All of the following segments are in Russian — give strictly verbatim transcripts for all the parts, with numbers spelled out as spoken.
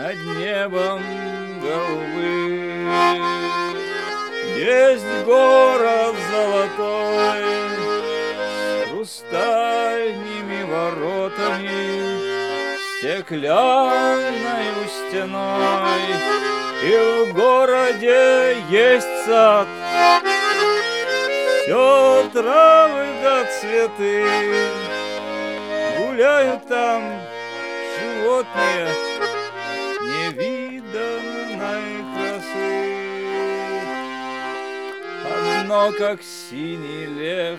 над небом голубым. Есть город золотой с хрустальными воротами, стеклянною стеной, и в городе есть сад. Все травы да цветы, гуляют там животные невиданной красы. Одно, как синий лев,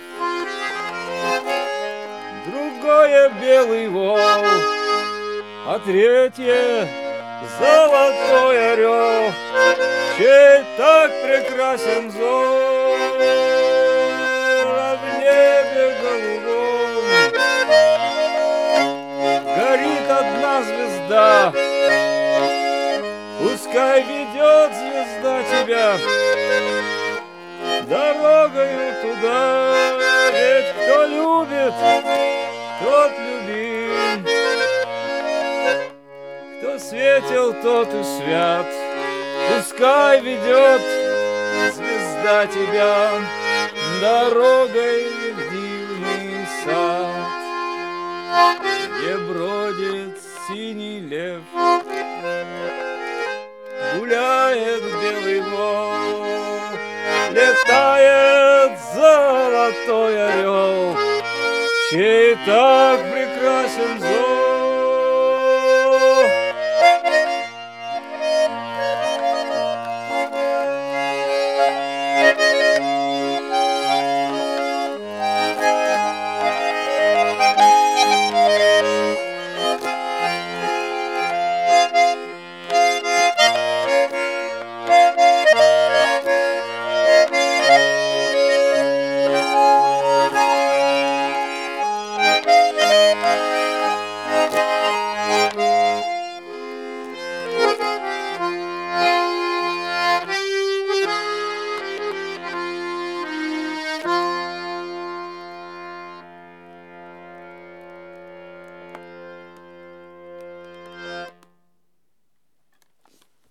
другое белый вол, а третье золотой орел, чей так прекрасен взор. А в небе голубом горит одна звезда. Пускай ведет звезда тебя дорогою туда, ведь кто любит, тот любим, кто светил, тот и свят. Пускай ведет звезда тебя дорогой в дивный сад, где бродит синий лев, гуляет белый вол, летает золотой орел, чей так прекрасен взор.